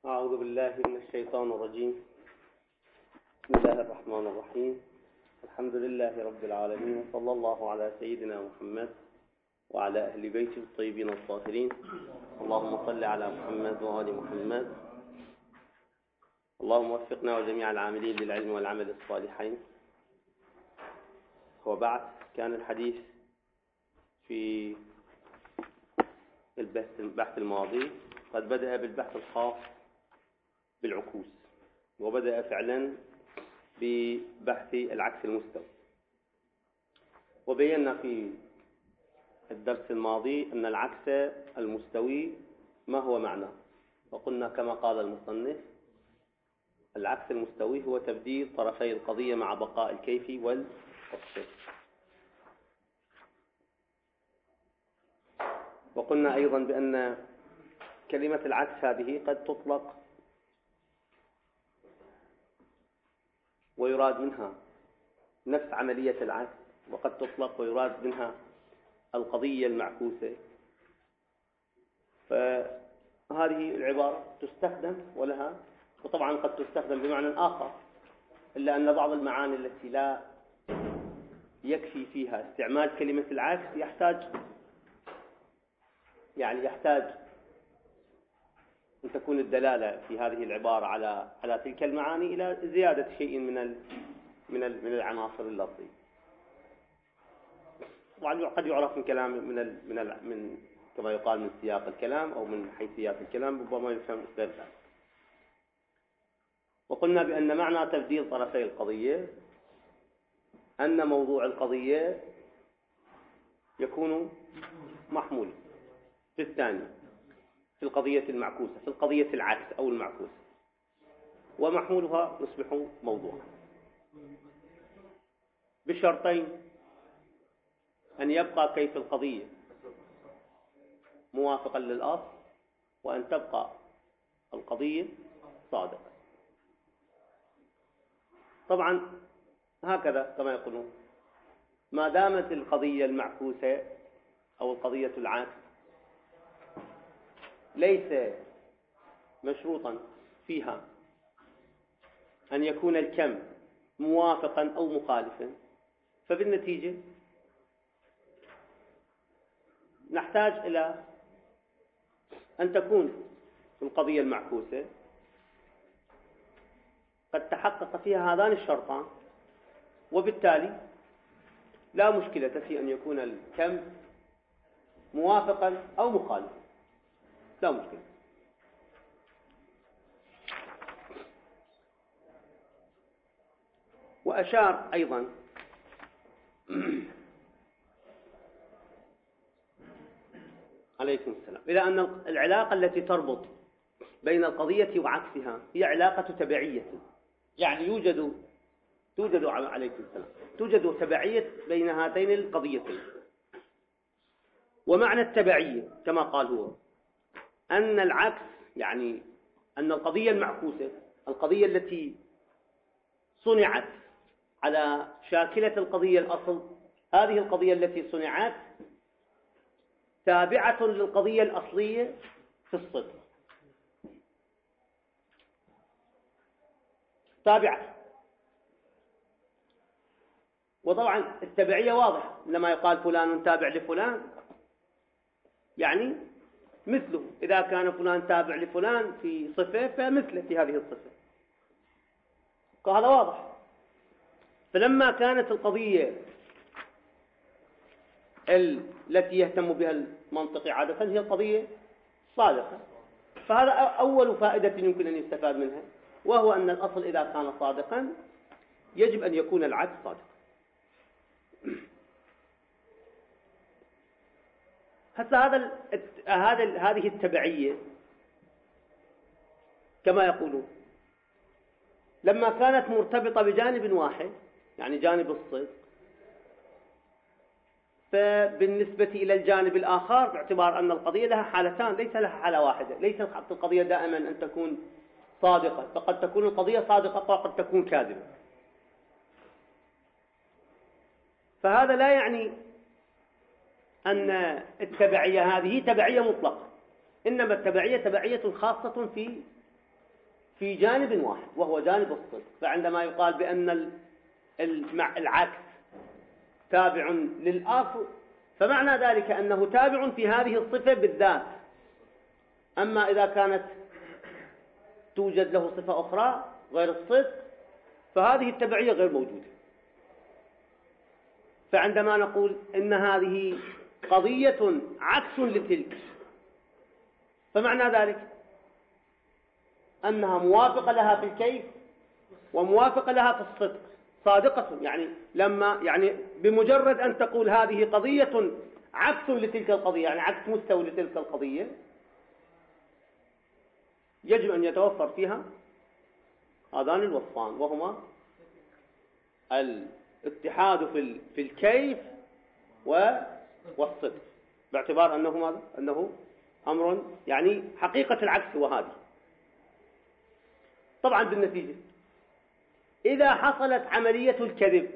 أعوذ بالله من الشيطان الرجيم. بسم الله الرحمن الرحيم. الحمد لله رب العالمين، وصلى الله على سيدنا محمد وعلى أهل بيته الطيبين الطاهرين. اللهم صل على محمد وآل محمد. اللهم وفقنا وجميع العاملين للعلم والعمل الصالحين. وبعد، كان الحديث في البحث الماضي قد بدأ بالبحث الخاص بالعكوس، وبدأ فعلا ببحث العكس المستوي. وبينا في الدرس الماضي أن العكس المستوي ما هو معناه، وقلنا كما قال المصنف: العكس المستوي هو تبديل طرفي القضية مع بقاء الكيف والوصف. وقلنا أيضا بأن كلمة العكس هذه قد تطلق ويراد منها نفس عملية العكس، وقد تطلق ويراد منها القضية المعكوسة. فهذه العبارة تستخدم ولها، وطبعا قد تستخدم بمعنى آخر، إلا أن بعض المعاني التي لا يكفي فيها استعمال كلمة العكس يحتاج أن تكون الدلالة في هذه العبارة على تلك المعاني إلى زيادة شيء من العناصر اللفظية. طبعا قد يعرف من كلام من كما يقال من سياق الكلام أو من حيثيات الكلام، ربما يفهم غير ذلك. وقلنا بأن معنى تبديل طرفي القضية أن موضوع القضية يكون محمول في الثاني، في القضية المعكوسة، في القضية العكس أو المعكوسة، ومحمولها يصبح موضوعا بشرطين: أن يبقى كيف القضية موافقا للأصل، وأن تبقى القضية صادقة. طبعا هكذا كما يقولون، ما دامت القضية المعكوسة أو القضية العكس ليس مشروطا فيها أن يكون الكم موافقا أو مخالفا، فبالنتيجة نحتاج إلى أن تكون القضية المعكوسة قد تحقق فيها هذان الشرطان، وبالتالي لا مشكلة في أن يكون الكم موافقا أو مخالفا، لا مشكلة. وأشار أيضا عليكم السلام إلى أن العلاقة التي تربط بين القضية وعكسها هي علاقة تبعية. يعني توجد عليكم السلام توجد تبعية بين هاتين القضيتين. ومعنى التبعية كما قال هو أن العكس، يعني أن القضية المعكوسة، القضية التي صنعت على شاكلة القضية الأصل، هذه القضية التي صنعت تابعة للقضية الأصلية في الصدق، تابعة. وطبعا التبعية واضحة، لما يقال فلان تابع لفلان يعني مثله، إذا كان فلان تابع لفلان في صفة فمثله في هذه الصفة، وهذا واضح. فلما كانت القضية التي يهتم بها المنطق عادة هي القضية صادقة، فهذا أول فائدة يمكن أن يستفاد منها، وهو أن الأصل إذا كان صادقا يجب أن يكون العكس صادقا. هذه التبعية كما يقولون لما كانت مرتبطة بجانب واحد، يعني جانب الصدق، فبالنسبة إلى الجانب الآخر باعتبار أن القضية لها حالتان، ليس لها حالة واحدة، ليس القضية دائما أن تكون صادقة، فقد تكون القضية صادقة وقد تكون كاذبة. فهذا لا يعني أن التبعية هذه تبعية مطلقة، إنما التبعية تبعية خاصة في في جانب واحد وهو جانب الصدق. فعندما يقال بأن العكس تابع للأصل فمعنى ذلك أنه تابع في هذه الصفة بالذات. أما إذا كانت توجد له صفة أخرى غير الصدق فهذه التبعية غير موجودة. فعندما نقول إن هذه قضية عكس لتلك فمعنى ذلك أنها موافقة لها في الكيف وموافقة لها في الصدق صادقة. يعني بمجرد أن تقول هذه قضية عكس لتلك القضية، يعني عكس مستوى لتلك القضية، يجب أن يتوفر فيها هذان الوصفان، وهما الاتحاد في الكيف والصدق، باعتبار أنه أمر يعني حقيقة العكس هو هذه. طبعا بالنتيجة إذا حصلت عملية الكذب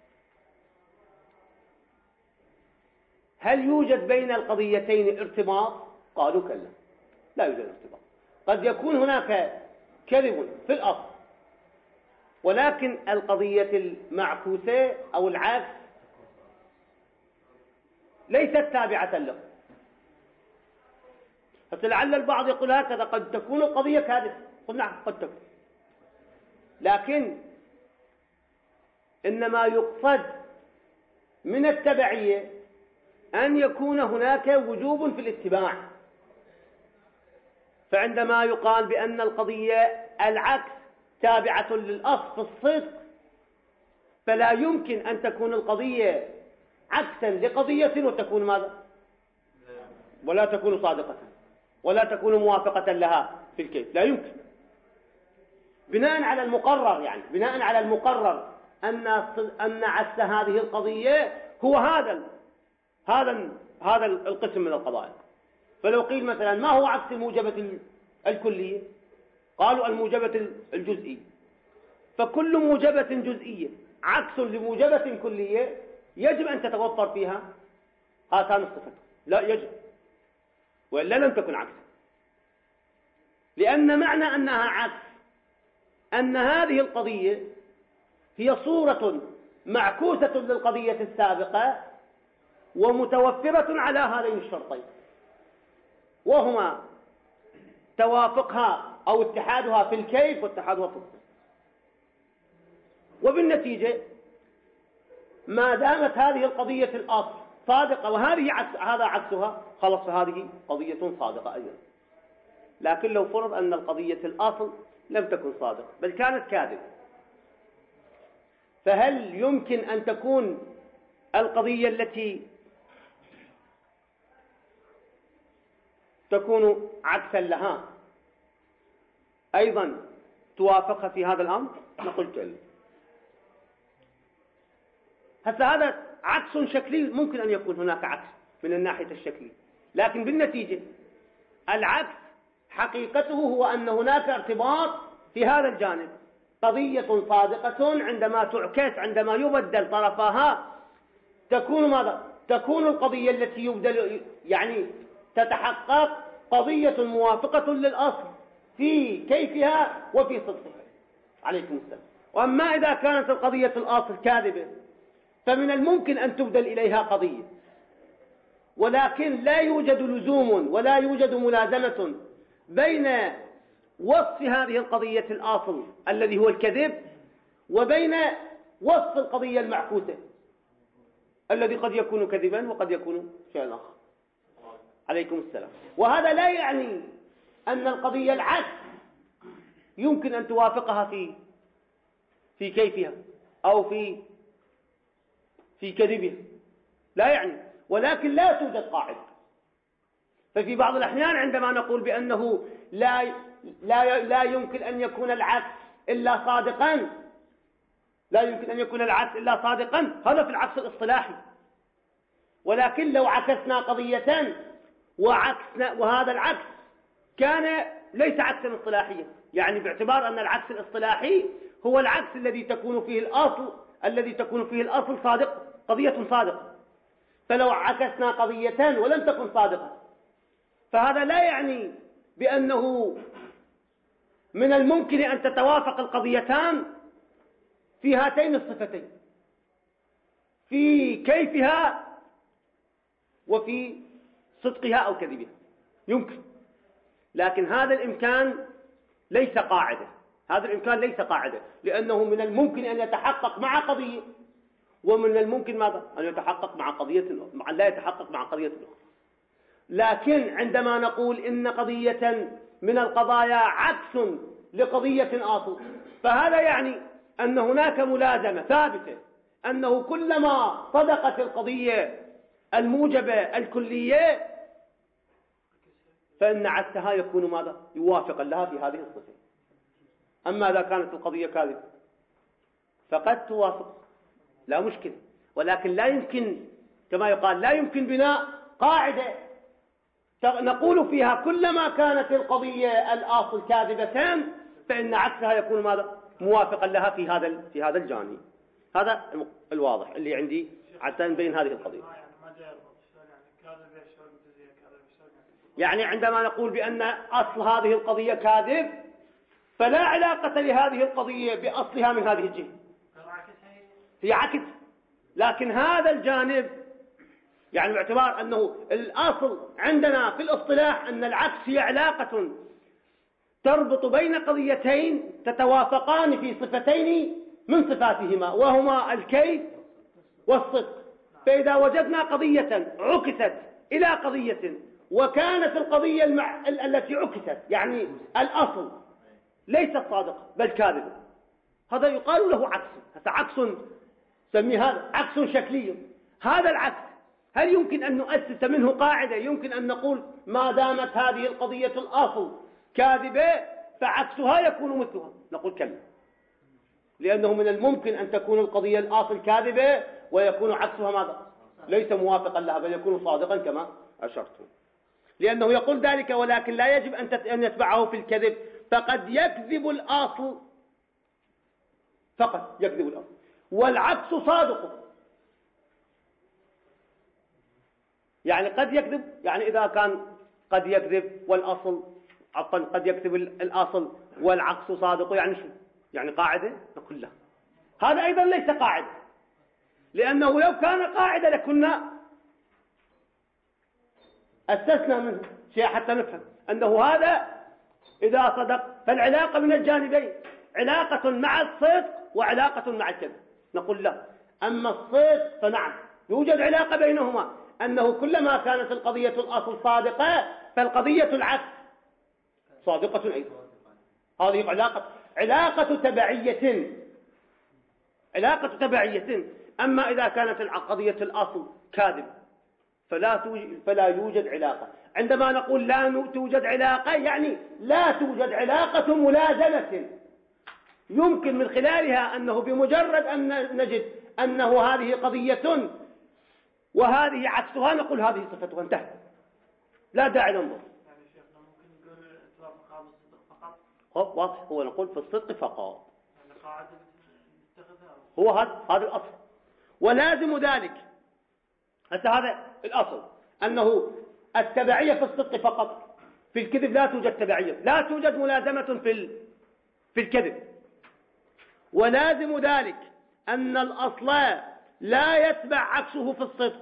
هل يوجد بين القضيتين ارتباط؟ قالوا كلا، لا يوجد ارتباط. قد يكون هناك كذب في الأصل ولكن القضية المعكوسة أو العكس ليست تابعة له. فلعل البعض يقول هكذا قد تكون القضية كاذبة. قلنا نعم قد تكون، لكن إنما يقصد من التبعية أن يكون هناك وجوب في الاتباع. فعندما يقال بأن القضية العكس تابعة للأصل في الصدق فلا يمكن أن تكون القضية عكسا لقضية وتكون ماذا؟ ولا تكون صادقة ولا تكون موافقة لها في الكيف، لا يمكن. بناء على المقرر أن عكس هذه القضية هو هذا القسم من القضايا. فلو قيل مثلا ما هو عكس الموجبة الكلية؟ قالوا الموجبة الجزئية. فكل موجبة جزئية عكس لموجبة كلية يجب أن تتوفر فيها هاتان الصفتان. لا يجب، وإلا لم تكن عكسا. لأن معنى أنها عكس أن هذه القضية هي صورة معكوسة للقضية السابقة ومتوفرة على هذين الشرطين، وهما توافقها أو اتحادها في الكيف واتحادها في الصدق. وبالنتيجة ما دامت هذه القضية الأصل صادقة وهذه هذا عكسها، خلص فهذه قضية صادقة أيضا. لكن لو فرض أن القضية الأصل لم تكن صادقة بل كانت كاذبة، فهل يمكن أن تكون القضية التي تكون عكسا لها أيضا توافقها في هذا الأمر؟ نقول كلا. هذا عكس شكلي، ممكن أن يكون هناك عكس من الناحية الشكلية، لكن بالنتيجة العكس حقيقته هو أن هناك ارتباط في هذا الجانب. قضية صادقة عندما تعكس، عندما يبدل طرفها تكون ماذا؟ تكون القضية التي يبدل يعني تتحقق قضية موافقة للأصل في كيفها وفي صدقها. عليكم السلام. وأما إذا كانت القضية الأصل كاذبة فمن الممكن أن تبدل إليها قضية، ولكن لا يوجد لزوم ولا يوجد ملازمة بين وصف هذه القضية الأصل الذي هو الكذب وبين وصف القضية المعكوسة الذي قد يكون كذبا وقد يكون شيئا آخر. عليكم السلام. وهذا لا يعني أن القضية العكس يمكن أن توافقها في كيفها أو في كذبها، لا يعني، ولكن لا توجد قاعدة. ففي بعض الأحيان عندما نقول بأنه لا يمكن أن يكون العكس إلا صادقا، لا يمكن أن يكون العكس إلا صادقا، هذا في العكس الاصطلاحي. ولكن لو عكسنا قضية وهذا العكس كان ليس عكسا اصطلاحيا، يعني باعتبار أن العكس الاصطلاحي هو العكس الذي تكون فيه الأصل صادق، قضية صادقة. فلو عكسنا قضية ولم تكن صادقة فهذا لا يعني بأنه من الممكن أن تتوافق القضيتان في هاتين الصفتين، في كيفها وفي صدقها أو كذبها، يمكن. لكن هذا الإمكان ليس قاعدة، هذا الإمكان ليس قاعدة، لأنه من الممكن أن يتحقق مع قضية، ومن الممكن ماذا؟ أن يتحقق مع قضية أخرى، لا يتحقق مع قضية أخرى. لكن عندما نقول إن قضية من القضايا عكس لقضية أصل، فهذا يعني أن هناك ملازمة ثابتة، أنه كلما صدقت القضية الموجبة الكلية فإن عكسها يكون ماذا؟ يوافقا لها في هذه الصفة. أما إذا كانت القضية كاذبة فقد توافق، لا مشكلة، ولكن لا يمكن كما يقال لا يمكن بناء قاعدة نقول فيها كلما كانت القضية الأصل كاذبة فإن عكسها يكون ماذا؟ موافقا لها في هذا الجانب. هذا الواضح اللي عندي حتى نبين هذه القضية. يعني عندما نقول بأن أصل هذه القضية كاذب فلا علاقة لهذه القضية بأصلها من هذه الجهة، هي عكس. لكن هذا الجانب يعني باعتبار أنه الأصل عندنا في الاصطلاح أن العكس هي علاقة تربط بين قضيتين تتوافقان في صفتين من صفاتهما، وهما الكيف والصدق. فإذا وجدنا قضية عكست إلى قضية وكانت القضية التي عكست يعني الأصل ليست صادقة بل كاذبة، هذا يقال له عكس. هذا عكس سميه هذا عكس شكلي. هذا العكس هل يمكن أن نؤسس منه قاعدة يمكن أن نقول ما دامت هذه القضية الأصل كاذبة فعكسها يكون مثلها؟ نقول كلا، لأنه من الممكن أن تكون القضية الأصل كاذبة ويكون عكسها ماذا؟ ليس موافقا لها بل يكون صادقا كما أشرت. لأنه يقول ذلك ولكن لا يجب أن يتبعه في الكذب، فقد يكذب الأصل، فقط يكذب الأصل والعكس صادق. يعني قد يكذب، يعني إذا كان قد يكذب والأصل عفوا قد يكذب الأصل والعكس صادق، يعني شو؟ يعني قاعدة؟ نقول لا، هذا أيضا ليس قاعدة، لأنه لو كان قاعدة لكنا أسسنا منه شيء حتى نفهم أنه هذا إذا صدق فالعلاقة من الجانبين، علاقة مع الصدق وعلاقة مع الكذب. نقول لا، أما الصدق فنعم يوجد علاقة بينهما، أنه كلما كانت القضية الأصل صادقة فالقضية العكس صادقة أيضا. هذه علاقة تبعية. أما إذا كانت القضية الأصل كاذب فلا يوجد علاقة. عندما نقول لا توجد علاقة يعني لا توجد علاقة ملازمة يمكن من خلالها أنه بمجرد أن نجد أنه هذه قضية وهذه عكسها نقول هذه صفتها انتهت، لا داعي ننظر. يعني شيخنا ممكن نقول اتفاق بالصدق فقط. واضح، هو نقول في الصدق فقط، يعني قاعدة نتخذها هو هذا الأصل. ولازم ذلك هذا الأصل أنه التبعية في الصدق فقط، في الكذب لا توجد تبعية، لا توجد ملازمة في الكذب. ولازم ذلك أن الأصل لا يتبع عكسه في الصدق.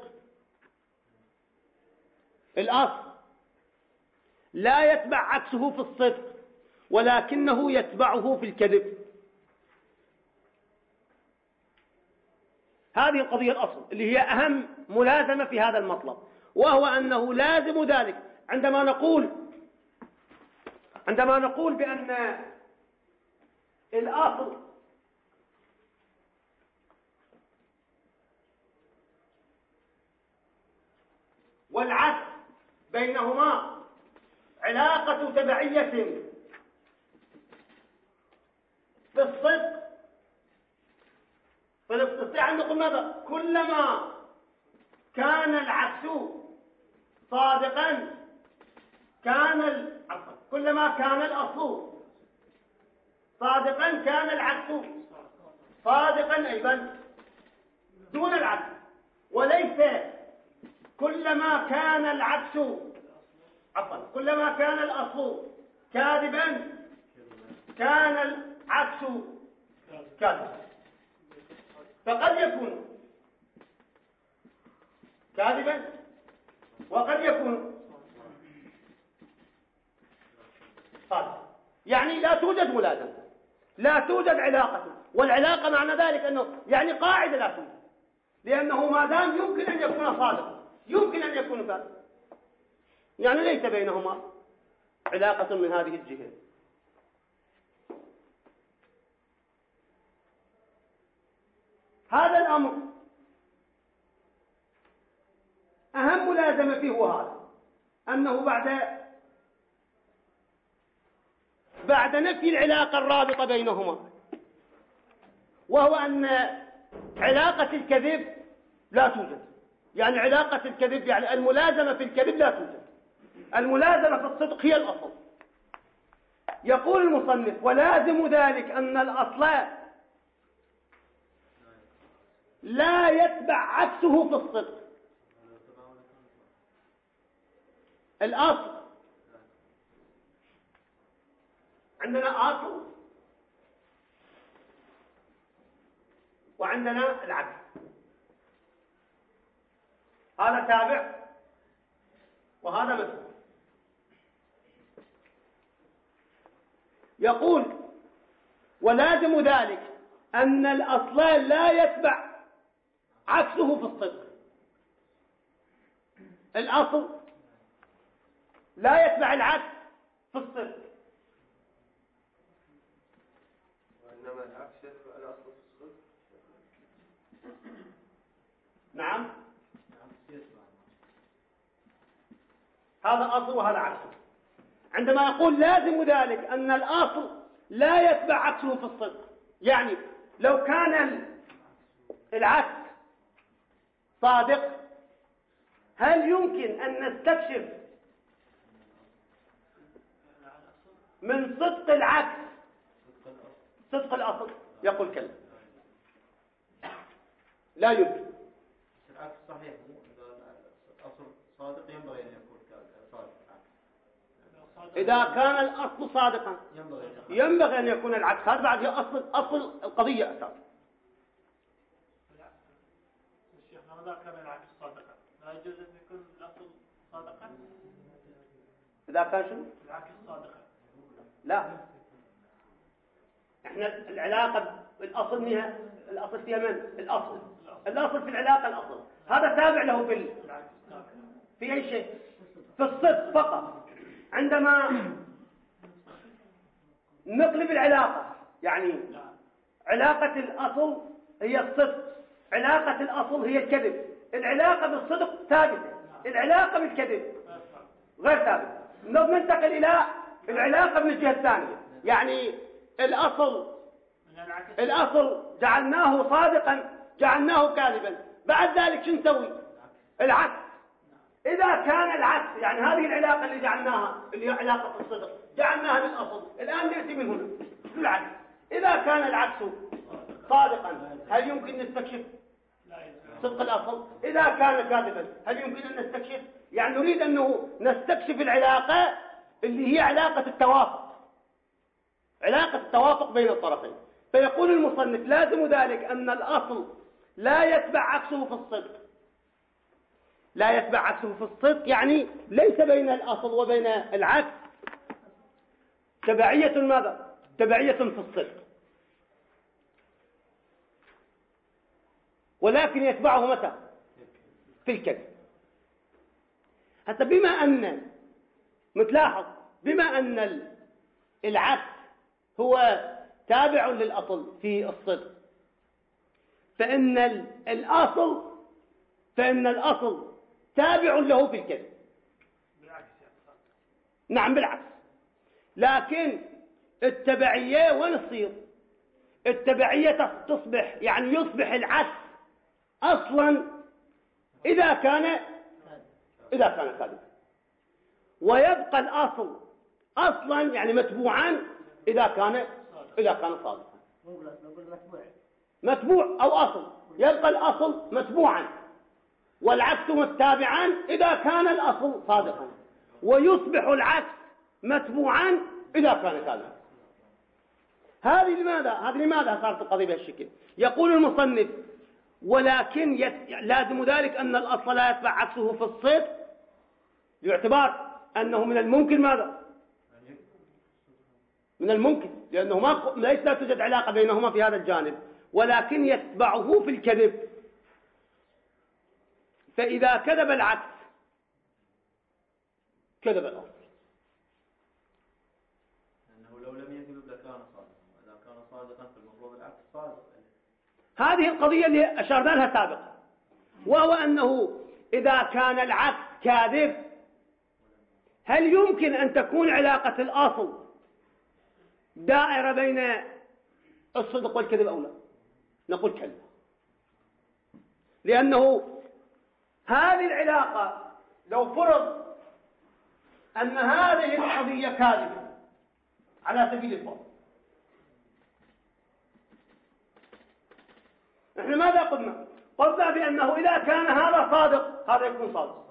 الأصل لا يتبع عكسه في الصدق ولكنه يتبعه في الكذب. هذه القضية الأصل اللي هي أهم ملازمة في هذا المطلب، وهو أنه لازم ذلك عندما نقول بأن الأصل والعكس بينهما علاقة تبعية في الصدق، فنستطيع أن نقول ماذا؟ كلما كان العكس صادقا كلما كان الأصل صادقا كان العكس صادقا أيضا دون العكس، وليس كلما كان العكس كلما كان الأصل كاذبا كان العكس كاذبا، فقد يكون كاذبا وقد يكون صادقا. يعني لا توجد ملازمة، لا توجد علاقة، والعلاقة معنى ذلك أنه يعني قاعدة لا توجد، لأنه ما دام يمكن أن يكون صادقا يمكن أن يكون كاذبا، يعني ليس بينهما علاقة من هذه الجهة. هذا الأمر أهم ملازمة فيه هو هذا، أنه بعد نفي العلاقة الرابطة بينهما، وهو أن علاقة الكذب لا توجد، يعني علاقة الكذب يعني الملازمة في الكذب لا توجد، الملازمة في الصدق هي الأصل. يقول المصنف: ولازم ذلك أن الأصل لا يتبع عكسه في الصدق. الأصل عندنا أصل وعندنا العكس، هذا تابع وهذا متبوع. يقول: ولازم ذلك أن الأصل لا يتبع عكسه في الصدق. الأصل لا يتبع العكس في الصدق، وإنما العكس يتبع الأصل في الصدق. نعم، هذا أصل وهذا عكس. عندما يقول لازم ذلك أن الأصل لا يتبع عكسه في الصدق، يعني لو كان العكس صادق هل يمكن أن نستكشف من صدق العكس صدق الأصل؟ يقول كلا، لا يمكن. العكس صحيح، الأصل صادق ينبغي أن يكون صادق. إذا كان الأصل صادقا ينبغي أن يكون العكس. هذا بعد أصل القضية أساسا. الشيخ ماذا كان العكس صادقا؟ لا يجوز أن يكون الأصل صادقا؟ إذا كان شو؟ العكس صادقا. لا، احنا العلاقة الأصل فيها من؟ الأصل في العلاقة الأصل، هذا تابع له في أي شيء، في الصدق فقط. عندما نقلب العلاقة، يعني علاقة الأصل هي الصدق، علاقة الأصل هي الكذب، العلاقة بالصدق ثابتة، العلاقة بالكذب غير ثابتة. ننتقل إلى العلاقة من الجهة الثانية، يعني الأصل جعلناه صادقا جعلناه كاذبا، بعد ذلك شو نسوي؟ العكس. إذا كان العكس، يعني هذه العلاقة اللي جعلناها اللي هي علاقة الصدق جعلناها للأصل، الآن نأتي من هنا العكس. إذا كان العكس صادقا هل يمكن نستكشف صدق الأصل؟ إذا كان كاذبا هل يمكن أن نستكشف؟ يعني نريد أنه نستكشف العلاقة اللي هي علاقة التوافق، علاقة التوافق بين الطرفين. فيقول المصنف: لازم ذلك أن الأصل لا يتبع عكسه في الصدق. لا يتبع عكسه في الصدق يعني ليس بين الأصل وبين العكس تبعية. ماذا؟ تبعية في الصدق، ولكن يتبعه متى؟ في الكذب. حتى بما أن متلاحظ بما أن العكس هو تابع للأصل في الصدق، فإن الأصل تابع له في الكذب. نعم بالعكس. لكن التبعية وين تصير؟ التبعية تصبح يعني يصبح العكس أصلا إذا كان كاذبا، ويبقى الأصل أصلا يعني متبوعا إذا كان صادقا. متبوع أو أصل، يبقى الأصل متبوعا والعكس متابعا إذا كان الأصل صادقا، ويصبح العكس متبوعا إذا كان كاذبا. هذه لماذا صارت القضية بهالشكل؟ يقول المصنف ولكن لازم ذلك أن الأصل لا يتبع عكسه في الصدق، باعتبار أنه من الممكن ماذا؟ من الممكن، لأنه ليس لا توجد علاقة بينهما في هذا الجانب، ولكن يتبعه في الكذب. فإذا كذب العكس كذب الأصل، لأنه لو لم يكذب لكان صادقا، وإذا كان صادقا فالمفروض العكس صادق. هذه القضية اللي أشرنا لها سابقا، وهو أنه إذا كان العكس كاذب هل يمكن أن تكون علاقة الأصل دائرة بين الصدق والكذب أو لا؟ نقول كلا، لأنه هذه العلاقة لو فرض أن هذه القضية كاذبة على سبيل الفرض، نحن ماذا قلنا؟ قلنا بأنه إذا كان هذا صادق هذا يكون صادق،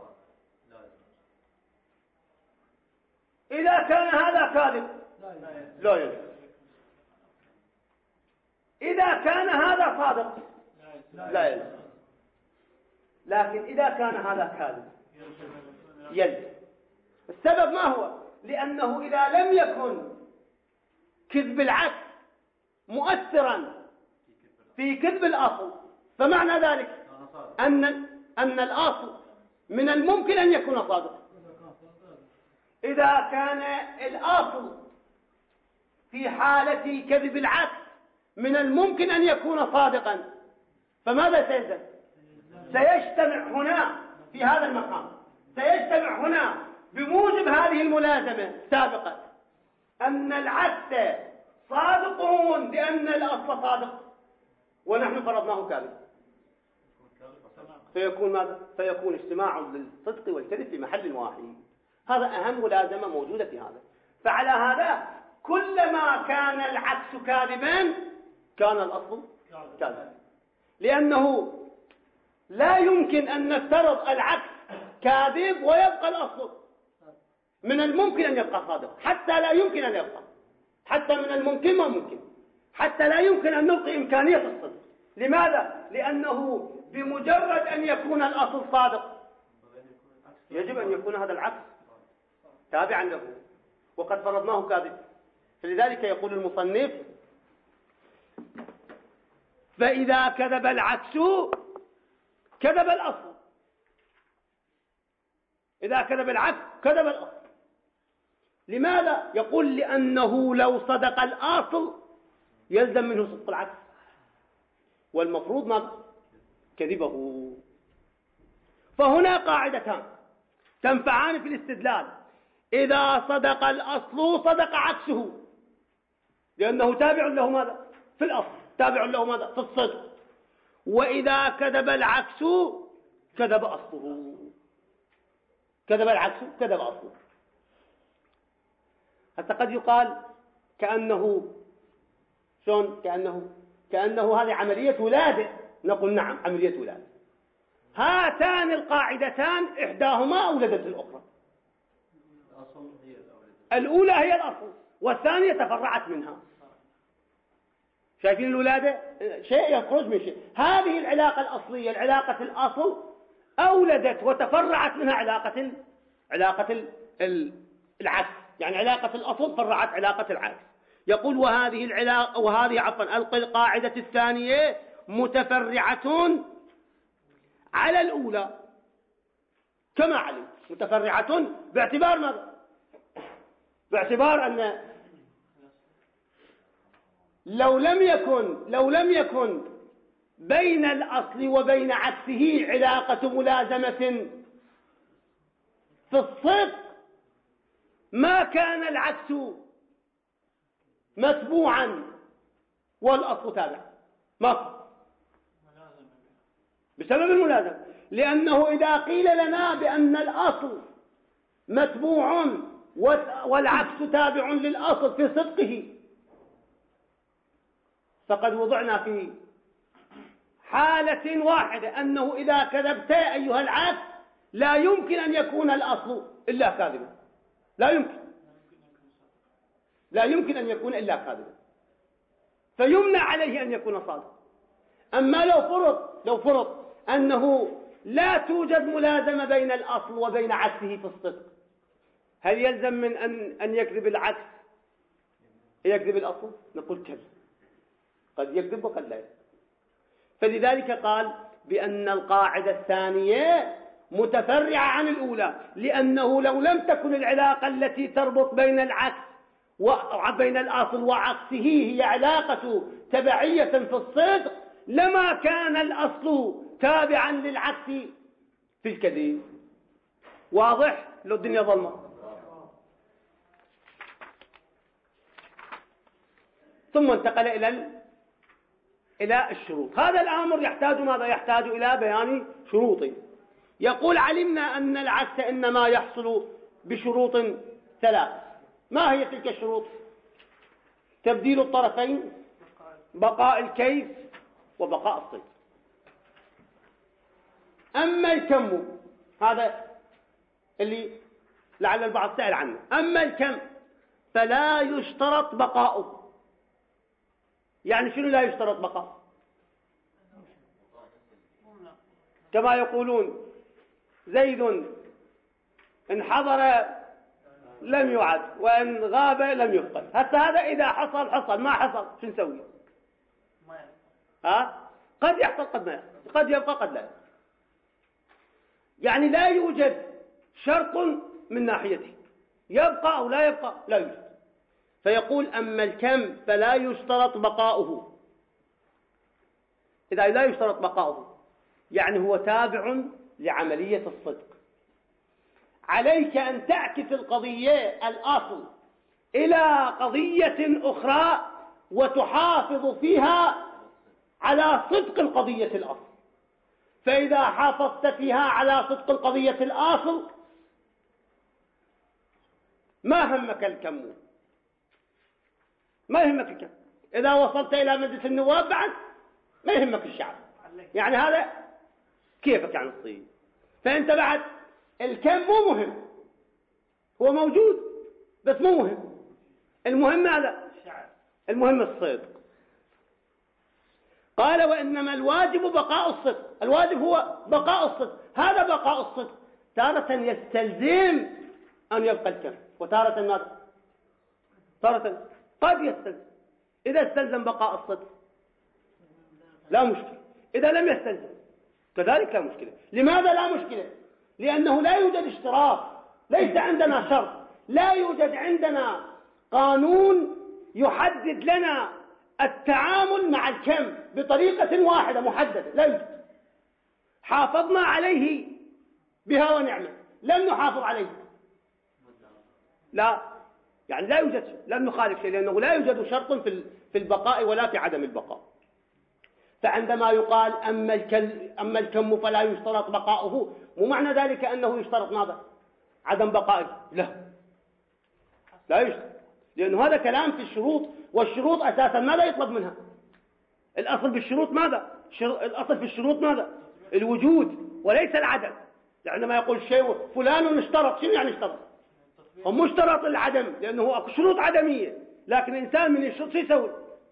إذا كان هذا كاذب لا يجوز، إذا كان هذا صادق لا يجوز، لكن إذا كان هذا كاذب يلزم. السبب ما هو؟ لأنه إذا لم يكن كذب العكس مؤثرا في كذب الأصل فمعنى ذلك أن الأصل من الممكن أن يكون صادقا. إذا كان الأصل في حالة كذب العكس من الممكن أن يكون صادقا فماذا سيلزم؟ سيجتمع هنا في هذا المقام، سيجتمع هنا بموجب هذه الملازمة سابقا أن العكس صادقون لأن الأصل صادق ونحن فرضناه كاذب، فيكون ماذا؟ فيكون اجتماع للصدق والكذب في محل واحد. هذا أهم ملازمة موجودة في هذا. فعلى هذا كلما كان العكس كاذبا كان الأصل كاذبا، لأنه لا يمكن أن نفترض العكس كاذب ويبقى الأصل من الممكن أن يبقى صادق، حتى لا يمكن أن يبقى، حتى من الممكن ما ممكن، حتى لا يمكن أن نلقي إمكانية الصدق. لماذا؟ لأنه بمجرد أن يكون الأصل صادق يجب أن يكون هذا العكس تابعا له، وقد فرضناه كاذب. فلذلك يقول المصنف فإذا كذب العكس كذب الأصل، إذا كذب العكس كذب الأصل. لماذا؟ يقول لأنه لو صدق الأصل يلزم منه صدق العكس، والمفروض ما كذبه. فهنا قاعدتان تنفعان في الاستدلال: إذا صدق الأصل صدق عكسه، لأنه تابع له ماذا؟ في الأصل تابع له ماذا؟ في الصدق. وإذا كذب العكس كذب أصله، كذب العكس كذب أصله. حتى قد يقال كأنه شون كأنه هذه عملية ولادة. نقول نعم عملية ولادة. هاتان القاعدتان إحداهما أولدت الأخرى. الأولى هي الأصل والثانية تفرعت منها. شايفين الولادة؟ شيء يخرج من شيء. هذه العلاقة الأصلية، العلاقة الأصل، أولدت وتفرعت منها علاقة العكس، يعني علاقة الأصل فرعت علاقة العكس. يقول وهذه القاعدة الثانية متفرعة على الأولى كما علم. متفرعة باعتبار ماذا؟ باعتبار أن لو لم يكن بين الأصل وبين عكسه علاقة ملازمة في الصدق ما كان العكس متبوعا والأصل تابع، ما بسبب الملازمة. لأنه إذا قيل لنا بأن الأصل متبوع والعكس تابع للأصل في صدقه فقد وضعنا في حالة واحدة أنه إذا كذبت أيها العكس لا يمكن أن يكون الأصل إلا كاذبا، لا يمكن أن يكون إلا كاذبا. فيمنع عليه أن يكون صادق. أما لو فرض أنه لا توجد ملازمة بين الأصل وبين عكسه في الصدق، هل يلزم من أن يكذب العكس يكذب الأصل؟ نقول كذب، قد يكذب وقد لا يكذب. فلذلك قال بأن القاعدة الثانية متفرعة عن الأولى، لأنه لو لم تكن العلاقة التي تربط بين العكس وبين الأصل وعكسه هي علاقة تبعية في الصدق لما كان الأصل تابعا للعكس في الكذب. واضح؟ لو الدنيا ظلمة. ثم انتقل إلى الشروط. هذا الأمر يحتاج ماذا؟ يحتاج إلى بيان شروط. يقول علمنا أن العكس إنما يحصل بشروط ثلاث. ما هي تلك الشروط؟ تبديل الطرفين، بقاء الكيف، وبقاء الصدق. أما الكم، هذا اللي لعل البعض سأل عنه، أما الكم فلا يشترط بقاؤه. يعني شنو لا يشترط بقاء؟ كما يقولون زيد إن حضر لم يعد وإن غاب لم يفقد. حتى هذا إذا حصل، ما حصل شو نسوي؟ قد يحصل قد ما يحصل، قد يبقى قد لا يبقى. يعني لا يوجد شرط من ناحيته يبقى أو لا يبقى، لا يوجد. فيقول أما الكم فلا يشترط بقاؤه. إذا لا يشترط بقاؤه يعني هو تابع لعملية الصدق. عليك أن تعكس القضية الأصل إلى قضية أخرى وتحافظ فيها على صدق القضية الأصل. فإذا حافظت فيها على صدق القضية الأصل ما همك الكم، ما يهمك الكم. إذا وصلت إلى مجلس النواب بعد ما يهمك الشعب، يعني هذا كيفك يعني تصير. فأنت بعد الكم مو مهم، هو موجود بس مو مهم. المهم ماذا؟ المهم الصدق. قال وإنما الواجب بقاء الصدق. الواجب هو بقاء الصدق. هذا بقاء الصدق تارة يستلزم أن يبقى الكم، وتارة ماذا؟ تارة قد يستلزم. إذا استلزم بقاء الصدق لا مشكلة، إذا لم يستلزم كذلك لا مشكلة. لماذا لا مشكلة؟ لأنه لا يوجد اشتراط، ليس عندنا شرط، لا يوجد عندنا قانون يحدد لنا التعامل مع الكم بطريقة واحدة محددة، لا يوجد. حافظنا عليه بها ونعمة، لم نحافظ عليه لا، يعني لا يوجد شيء، لم نخالف شيء، لأنه لا يوجد شرط في البقاء ولا في عدم البقاء. فعندما يقال أما الكم فلا يشترط بقاؤه، مو معنى ذلك أنه يشترط ماذا؟ عدم بقائه، لا يشترط، لأنه هذا كلام في الشروط، والشروط أساسا ماذا يطلب منها؟ الأصل بالشروط ماذا؟ الأصل في الشروط ماذا؟ الوجود وليس العدم. عندما يقول شيء فلان اشترط، شنو يعني اشترط؟ هم مشترط العدم لأنه شروط عدمية، لكن الإنسان من الشروط شو يسوي؟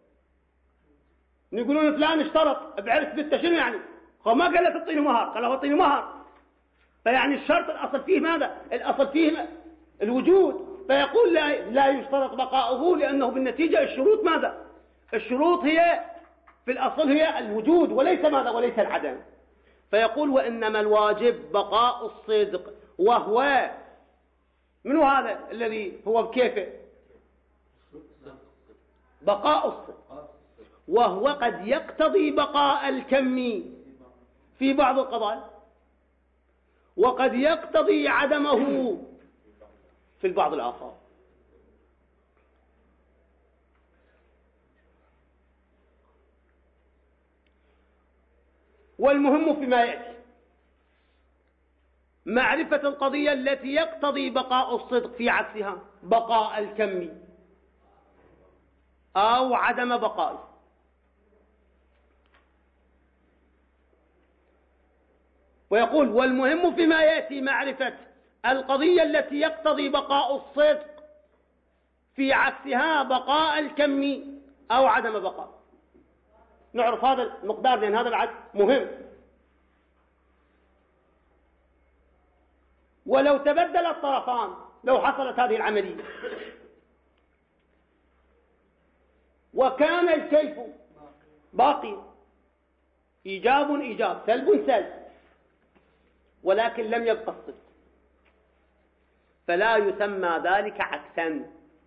يقولون فلان اشترط بعرف بنته، شنو يعني؟ هو ما قال له تعطيني مهر، قال له اعطيني مهر. فيعني الشرط الأصل فيه ماذا؟ الأصل فيه الوجود. فيقول لا يشترط بقاؤه لأنه بالنتيجة الشروط ماذا؟ الشروط هي في الأصل هي الوجود وليس ماذا؟ وليس العدم. فيقول وإنما الواجب بقاء الصدق، وهو منو هذا الذي هو بكيفه؟ بقاء الصدق، وهو قد يقتضي بقاء الكم في بعض القضايا، وقد يقتضي عدمه في البعض الآخر. والمهم فيما يأتي معرفة القضية التي يقتضي بقاء الصدق في عكسها بقاء الكم أو عدم بقائه. ويقول والمهم فيما يأتي معرفة القضية التي يقتضي بقاء الصدق في عكسها بقاء الكم أو عدم بقاء. نعرف هذا المقدار لأن هذا بعد مهم. ولو تبدل الطرفان، لو حصلت هذه العملية وكان الكيف باقي، إيجاب إيجاب سلب سلب، ولكن لم يبقى الصدق، فلا يسمى ذلك عكسا.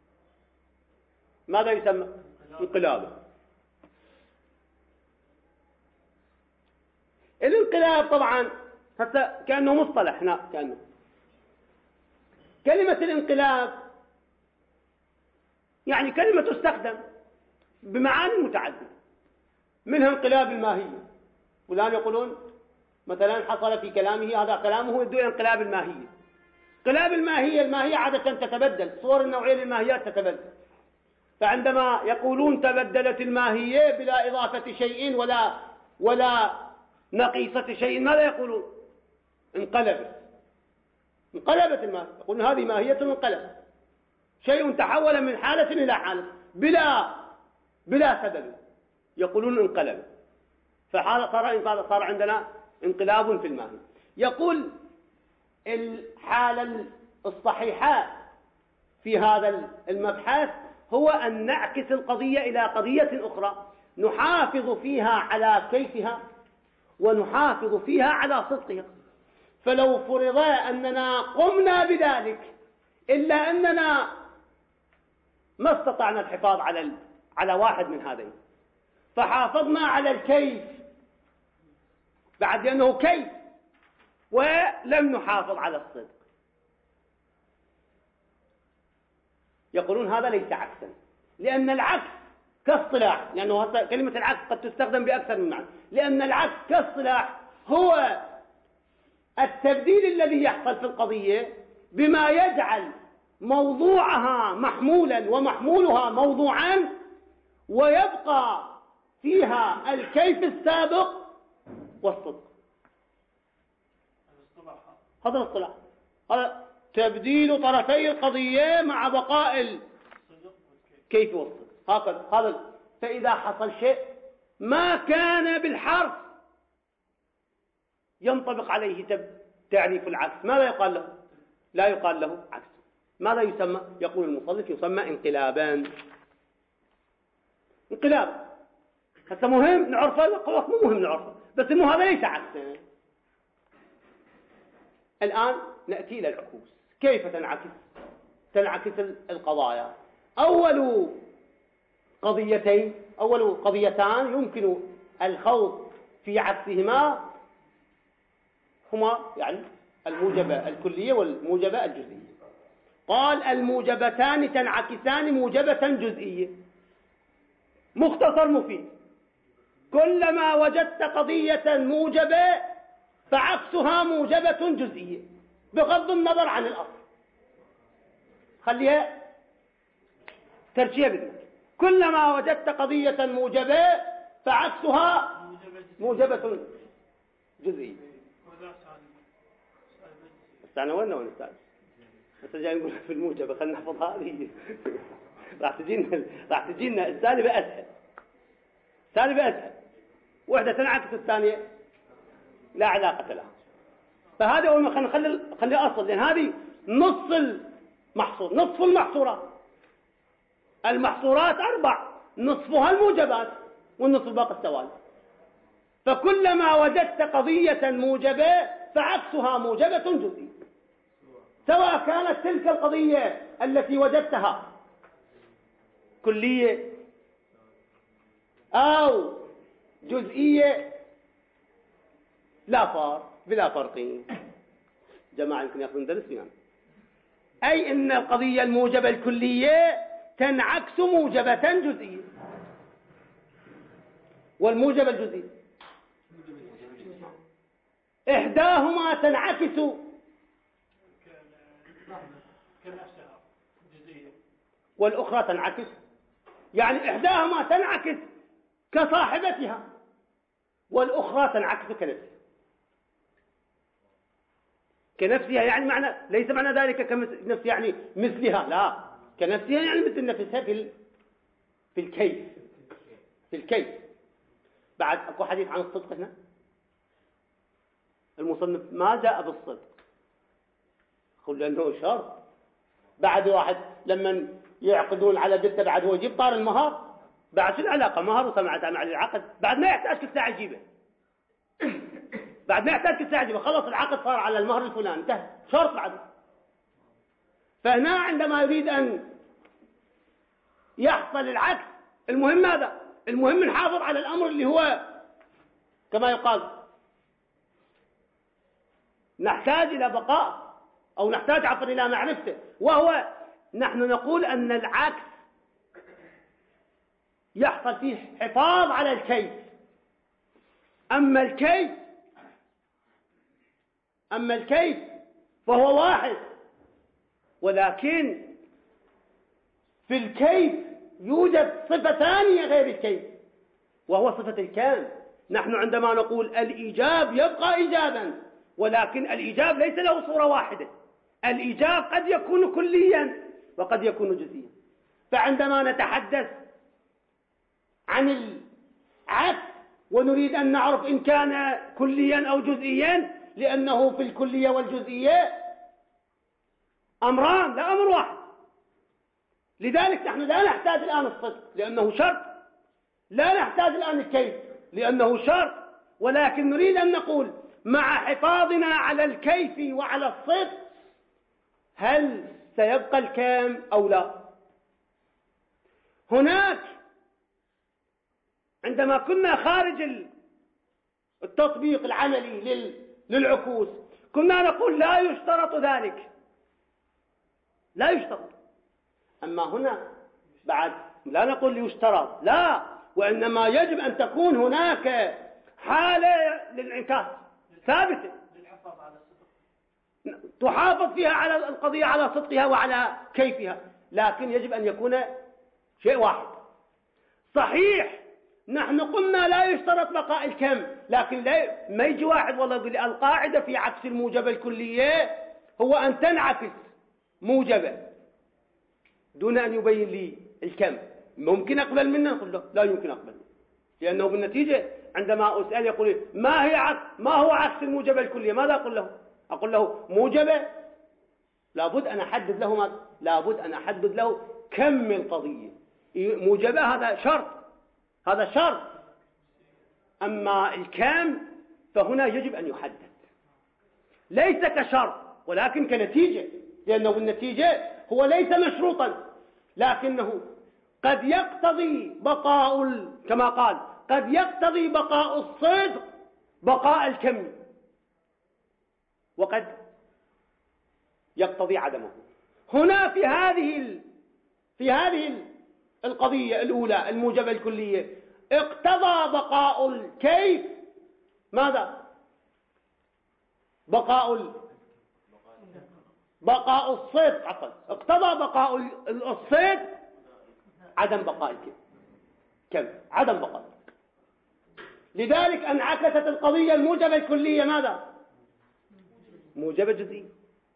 ماذا يسمى؟ انقلابا. الانقلاب طبعا هسه كأنه مصطلح هنا، كأنه كلمة الانقلاب يعني كلمة تستخدم بمعاني متعددة، منها انقلاب الماهية، والآن يقولون مثلا حصل في كلامه هذا كلامه يدعو إلى انقلاب الماهية. انقلاب الماهية عادة تتبدل، صور النوعية للماهيات تتبدل، فعندما يقولون تبدلت الماهية بلا إضافة شيء ولا نقيصة شيء، ماذا يقولون؟ انقلبت الماهية، يقولون هذه ماهية انقلبت، شيء تحول من حالة إلى حالة بلا سبب، يقولون انقلب، فصار عندنا انقلاب في الماهية. يقول الحالة الصحيحة في هذا المبحث هو أن نعكس القضية إلى قضية أخرى، نحافظ فيها على كيفها ونحافظ فيها على صدقها. فلو فرض أننا قمنا بذلك إلا أننا ما استطعنا الحفاظ على واحد من هذين، فحافظنا على الكيف بعد لأنه كيف، ولم نحافظ على الصدق، يقولون هذا ليس عكسا، لأن العكس كاصطلاح، لأنه كلمة العكس قد تستخدم بأكثر من معنى، لأن العكس كاصطلاح هو التبديل الذي يحصل في القضية بما يجعل موضوعها محمولا ومحمولها موضوعا، ويبقى فيها الكيف السابق والصدق. هذا الاصطلاح، هذا تبديل طرفي القضية مع بقاء الكيف والصدق، هذا. فإذا حصل شيء ما كان بالحرف ينطبق عليه تعريف العكس، ماذا يقال له؟ لا يقال له عكس. ماذا يسمى؟ يقول المصنف يسمى انقلابا. انقلاب هذا مهم نعرفه، مو مهم نعرفه، بس مو هذا ليس عكسا. الآن نأتي إلى العكوس. كيف تنعكس القضايا؟ أول قضيتان يمكن الخوض في عكسهما هما يعني الموجبة الكلية والموجبة الجزئية. قال الموجبتان تنعكسان موجبة جزئية. مختصر مفيد: كلما وجدت قضية موجبة فعكسها موجبة جزئية، بغض النظر عن الأصل. خليها ترجية بذلك: كلما وجدت قضية موجبة فعكسها موجبة جزئية. استعنا وين استعنا؟ بس جاي نقول في الموجبة، خلينا نحفظ هذه. راح تجينا السالبة أسهل، واحدة تنعكس الثانية لا علاقة لها. فهذا هو خلي أصل، لأن هذه نصف المحصورات. المحصورات 4، نصفها الموجبات والنصف باقي السوالف. فكلما وجدت قضية موجبة فعكسها موجبة جزئية، سواء كانت تلك القضية التي وجدتها كلية أو جزئية، بلا فرق. جماعة يمكن يأخذون درس فيها. أي إن القضية الموجبة الكلية تنعكس موجبة جزئية، والموجبة الجزئية إحداهما تنعكس والأخرى تنعكس، يعني إحداهما تنعكس كصاحبتها والأخرى تنعكس كنفسها. يعني ليس معنى ذلك كنفس يعني مثلها، لا، كنفسها يعني مثل نفسها في الكيف، في الكيف. بعد أكو حديث عن الصدق هنا، المصنف ما جاء بالصدق، قل لأنه شرط. بعد واحد لما يعقدون على بنته بعد هو يجيب طار المهر، بعد شو العلاقة مهر وسمعتها مع العقد؟ بعد ما يحتاج كل ساعة يجيبه، بعد ما يحتاج كل ساعة يجيبه، خلص العقد صار على المهر الفلاني انتهى، شرط بعد. فهنا عندما يريد أن يحصل العكس، المهم ماذا؟ المهم نحافظ على الأمر اللي هو كما يقال نحتاج إلى بقاء، أو نحتاج عفوا إلى معرفته، وهو نحن نقول أن العكس يحصل فيه حفاظ على الكيف. أما الكيف فهو واحد، ولكن في الكيف يوجد صفة ثانية غير الكيف، وهو صفة الكام. نحن عندما نقول الإيجاب يبقى إيجابا، ولكن الإيجاب ليس له صورة واحدة، الإيجاب قد يكون كليا وقد يكون جزئيا. فعندما نتحدث عن العكس ونريد أن نعرف إن كان كليا أو جزئيا، لأنه في الكلية والجزئية أمران لا أمر واحد. لذلك نحن لا نحتاج الآن الصدق لأنه شرط، لا نحتاج الآن الكيف لأنه شرط، ولكن نريد أن نقول مع حفاظنا على الكيف وعلى الصدق هل سيبقى الكام أو لا. هناك عندما كنا خارج التطبيق العملي للعكوس كنا نقول لا يشترط ذلك، لا يشترط. أما هنا بعد لا نقول يشترط، لا، وإنما يجب أن تكون هناك حالة للانعكاس ثابتة تحافظ فيها على القضية على صدقها وعلى كيفها، لكن يجب أن يكون شيء واحد. صحيح نحن قلنا لا يشترط بقاء الكم، لكن ما يجي واحد والله يقول لي القاعدة في عكس الموجبة الكلية هو أن تنعكس موجبة دون أن يبين لي الكم. ممكن أقبل منه؟ نقول له لا يمكن أقبل منه، لأنه بالنتيجة عندما أسأل يقول لي ما هو عكس الموجبة الكلية، ماذا أقول له؟ أقول له موجبة، لابد أن أحدد له لابد أن أحدد له كم القضية. موجبة هذا شرط، هذا شرط. أما الكم فهنا يجب أن يحدد، ليس كشرط ولكن كنتيجة، لأنه بالنتيجة هو ليس مشروطا، لكنه قد يقتضي بقاء كما قال قد يقتضي بقاء الصدق بقاء الكم، وقد يقتضي عدمه. هنا في هذه القضية الأولى الموجبة الكلية اقتضى بقاء الكيف ماذا؟ بقاء الصدق، عفوا، اقتضى بقاء الصدق عدم بقاء الكم، عدم بقاء. لذلك انعكست القضية الموجبة الكلية ماذا؟ موجبة جزئية.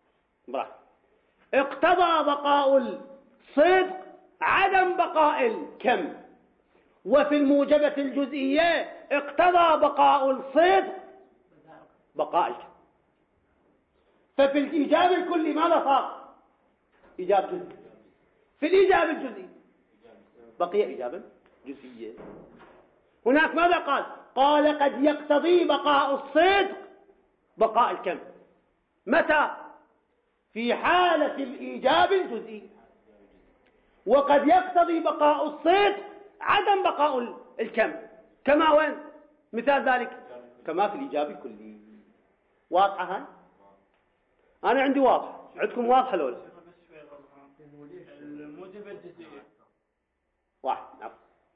اقتضى بقاء الصدق عدم بقاء الكم، وفي الموجبة الجزئية اقتضى بقاء الصدق بقاء الكم. ففي الإيجاب الكلي ماذا صار؟ إيجاب جزئي. في الإيجاب الجزئي بقي إيجابا جزئيا. هناك ماذا قال؟ قال قد يقتضي بقاء الصدق بقاء الكم. متى؟ في حالة الإيجاب الجزئي. وقد يقتضي بقاء الصدق عدم بقاء الكم. كما وين؟ مثال ذلك كما في الإيجاب الكلي. واضحة هاي؟ أنا عندي واضح، عندكم واضحة لولا؟ الموجبة الجزئية واحد. نعم.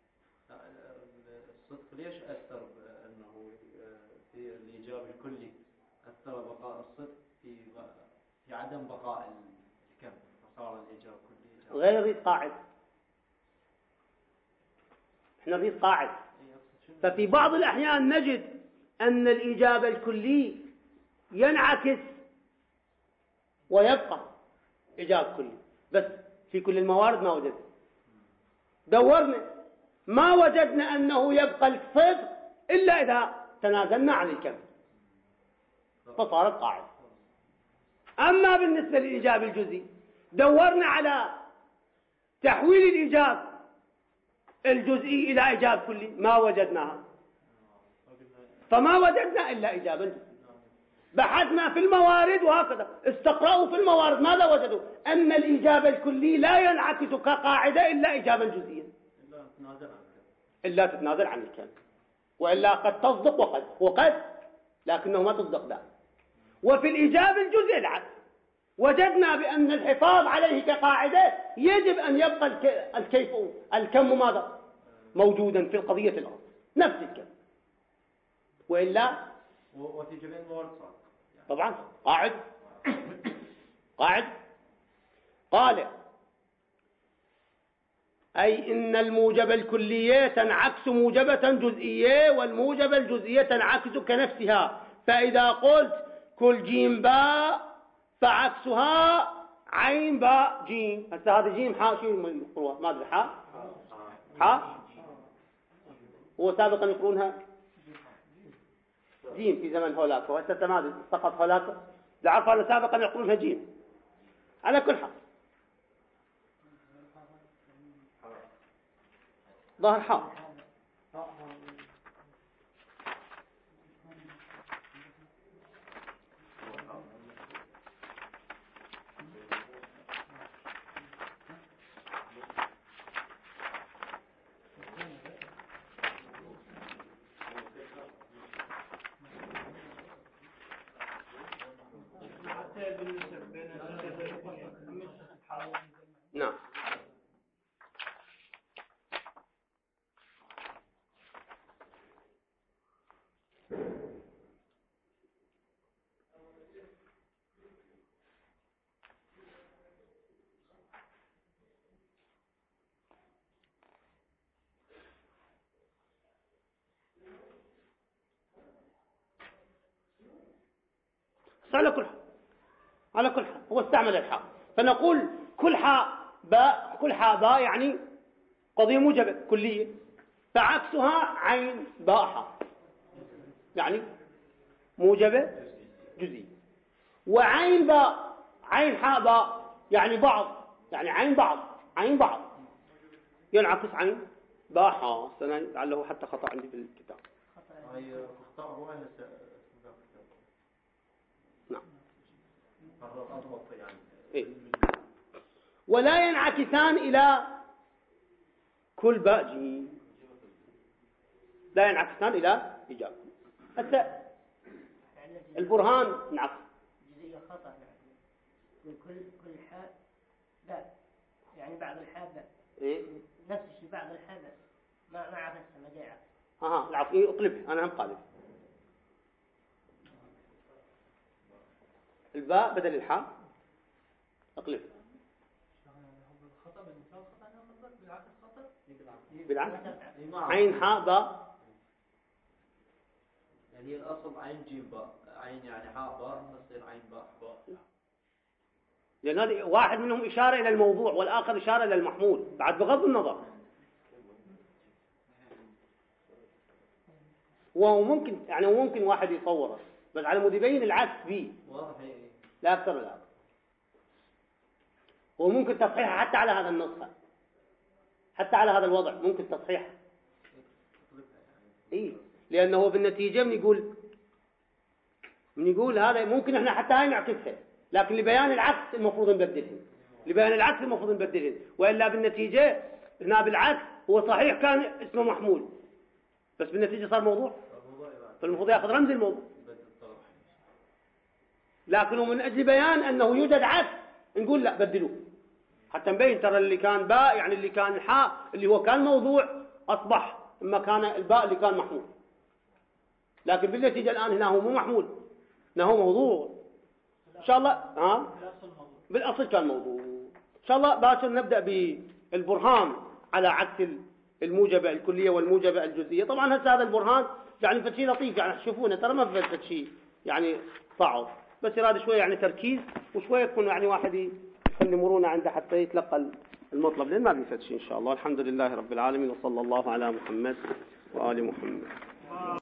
الصدق ليش أثر أنه في الإيجاب الكلي أثر بقاء الصدق في عدم بقاء الكم، فصار الإيجاب كلي غير نريد قاعد، احنا نريد قاعد. ففي بعض الأحيان نجد أن الإيجاب الكلي ينعكس ويبقى إيجاب كلي، بس في كل الموارد ما وجد. دورنا ما وجدنا أنه يبقى الصدق إلا إذا تنازلنا عن الكم، فصارت قاعدة. أما بالنسبة للإيجاب الجزئي دورنا على تحويل الإيجاب الجزئي إلى إيجاب كلي ما وجدناها، فما وجدنا إلا إيجابا جزئي. بحثنا في الموارد وهكذا استقرأوا في الموارد، ماذا وجدوا؟ أن الإيجاب الكلي لا ينعكس كقاعدة إلا إيجابا جزئيا، إلا تتنازل عن الكم، وإلا قد تصدق وقد لكنه ما تصدق ذلك. وفي الإيجاب الجزئي العكس، وجدنا بأن الحفاظ عليه كقاعدة يجب أن يبقى الكم ماذا؟ موجودا في القضية الأصل نفس الكم، وإلا وفي جميع الموارد طبعا قاعد قال أي إن الموجب الكلية تنعكس موجبة جزئية، والموجب الجزئية تنعكس كنفسها. فإذا قلت كل جيم باء فعكسها عين باء جيم. هسه هذا جيم حاء شيء يقولوها ما أدري حاء هو سابقا يقولونها جيم في زمن هولاكو، وهسه ما أدري سقط هولاكو لعرف أنا سابقا يقولونها جيم. على كل حال ظهر حاء. نعم على كل حال هو استعمل الحاء، فنقول كل حاء باء يعني قضية موجبة كلية، فعكسها عين باء حاء يعني موجبة جزئية. وعين باء عين حاء باء يعني بعض، يعني عين بعض ينعكس عين باء حاء. لعله حتى خطأ عندي في الكتاب. نعم إيه؟ ولا ينعكسان إلى كل باء جيم، لا ينعكسان إلى إيجاب. حتى البرهان انعكس جزئية خطأ يعني كل حاء باء يعني بعض الحاء باء إيه؟ نفس الشيء بعض الحاء باء ما عكسها ما جاء عكس. العفو اقلب أنا هم قالب الباء بدل الحاء اقلب بالعكس عين حاء باء يعني الأصل عين جيم باء، عين يعني حاء باء تصير عين باء لأن هذا واحد منهم إشارة إلى الموضوع والآخر إشارة إلى المحمول بعد بغض النظر. وممكن واحد يصوره بس على مود يبين العكس فيه لا أكثر ولا أقل. وممكن تصحيحها حتى على هذا النص، حتى على هذا الوضع ممكن تصحيحها. إيه لأنه بالنتيجة من يقول هذا ممكن إحنا حتى هاي نعكسها، لكن لبيان العكس المفروض نبدلهن، وإلا بالنتيجة هنا بالعكس هو صحيح كان اسمه محمول بس بالنتيجة صار موضوع، فالمفروض يأخذ رمز الموضوع. لكنه من أجل بيان أنه يوجد عكس نقول لا بدلوه حتى نبين ترى اللي كان باء يعني اللي كان حاء اللي هو كان موضوع أصبح مكان الباء اللي كان محمول، لكن بالنتيجة الآن هنا هو مو محمول، هنا هو موضوع. إن شاء الله بالأصل كان موضوع. إن شاء الله باكر نبدأ بالبرهان على عكس الموجبة الكلية والموجبة الجزئية. طبعا هذا البرهان يعني فشي لطيف يعني تشوفونه ترى ما في شيء يعني صعب، بس يراد شوية يعني تركيز وشوية يكون يعني واحد يخلي مرونة عنده حتى يتلقى المطلب لين ما بيفت شيء إن شاء الله. الحمد لله رب العالمين، وصلى الله على محمد وآل محمد.